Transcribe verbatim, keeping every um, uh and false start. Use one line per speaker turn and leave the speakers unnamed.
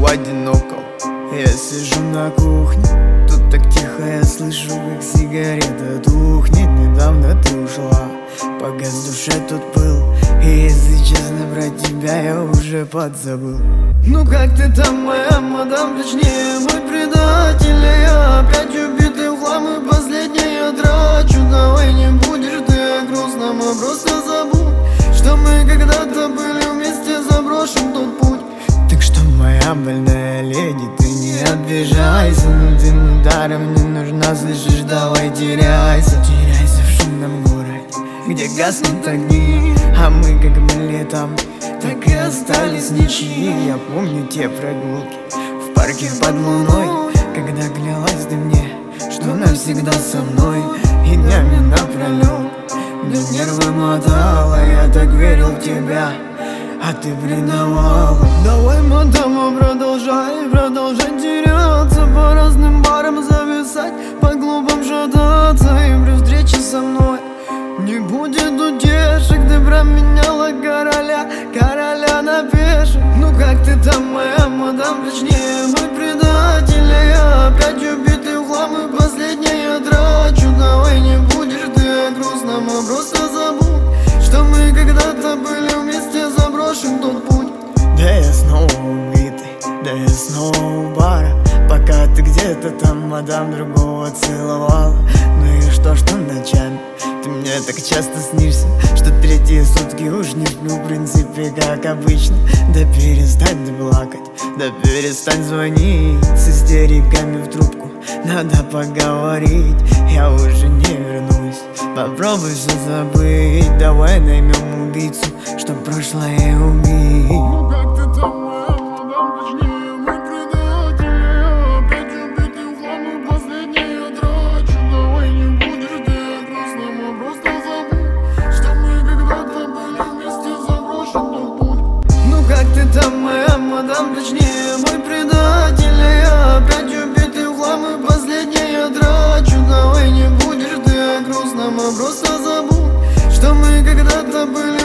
одиноком. Я сижу на кухне, тут так тихо, я слышу, как сигарета тухнет. Недавно ты ушла, погас в душе тут пыл, и если честно, про тебя я уже подзабыл. Ну как ты там, моя мадам, точнее мой предатель? Я опять убитый в хлам, и последний я трачу. Давай не будешь ты о грустном, а просто забудь, что мы когда-то были вместе, заброшен тот путь. Так что, моя больная леди, ты не обижайся, но ты ударом не нужна, слышишь, давай теряйся. Теряйся в шумном городе, где гаснут огни, а мы как были там, так и остались ничьи. Я помню те прогулки в парке под луной, когда клялась ты мне, что навсегда со мной, и днями напролет мне нервы мотала. Я так верил в тебя, а ты предавала. Давай, мадама, продолжай, продолжай теряться, по разным барам зависать, по клубам шататься, и при встрече со мной не будет утешек. Ты променяла короля, короля на пешек. Ну как ты там, моя мадам, точнее мой предатель? Я опять убитый в хлам, и последний я трачу. Давай не будешь ты о грустном, а просто забудь, что мы когда-то были вместе, заброшен тот путь. Да я снова убитый, да я снова у бара, пока ты где-то там, мадам, другого целовала. Ну и что, что ночами ты мне так часто снишься, что третьи сутки уж не сплю, в принципе, как обычно. Да перестань ты плакать, да перестань звонить с истериками в трубку, надо поговорить, я уже не вернусь. Попробуй все забыть, давай наймем убийцу, чтоб прошлое убить.
Ну как ты там, моя мадам, точнее мой предатель? Я опять убитый в хлам, и последний я трачу. Давай не будешь ты о грустном, а просто забудь, что мы когда-то были вместе, заброшен тот путь.
Ну как ты там, моя мадам, точнее мой предатель? Я опять убитый в хлам, и последний я трачу. Давай не будешь ты о грустном, а просто забудь, что мы когда-то были